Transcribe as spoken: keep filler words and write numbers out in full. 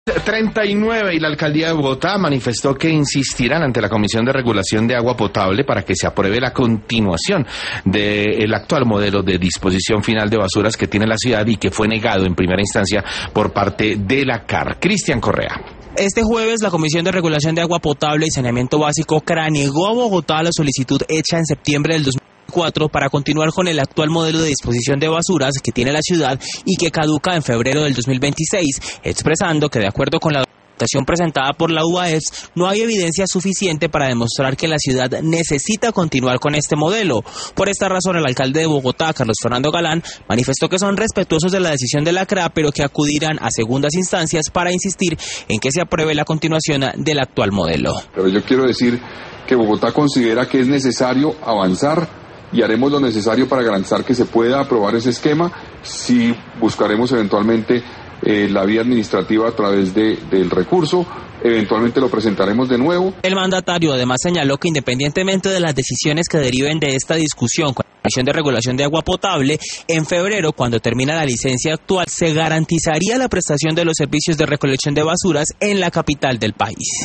treinta y nueve y la alcaldía de Bogotá manifestó que insistirán ante la Comisión de Regulación de Agua Potable para que se apruebe la continuación del actual modelo de disposición final de basuras que tiene la ciudad y que fue negado en primera instancia por parte de la C A R. Cristian Correa. Este jueves, la Comisión de Regulación de Agua Potable y Saneamiento Básico C R A negó a Bogotá la solicitud hecha en septiembre del dos mil cuatro para continuar con el actual modelo de disposición de basuras que tiene la ciudad y que caduca en febrero del dos mil veintiséis, expresando que de acuerdo con la documentación presentada por la U A E P S no hay evidencia suficiente para demostrar que la ciudad necesita continuar con este modelo. Por esta razón, el alcalde de Bogotá, Carlos Fernando Galán, manifestó que son respetuosos de la decisión de la C R A, pero que acudirán a segundas instancias para insistir en que se apruebe la continuación del actual modelo. Pero yo quiero decir que Bogotá considera que es necesario avanzar y haremos lo necesario para garantizar que se pueda aprobar ese esquema. Si buscaremos eventualmente eh, la vía administrativa a través de, del recurso, eventualmente lo presentaremos de nuevo. El mandatario además señaló que independientemente de las decisiones que deriven de esta discusión con la Comisión de Regulación de Agua Potable, en febrero, cuando termina la licencia actual, se garantizaría la prestación de los servicios de recolección de basuras en la capital del país.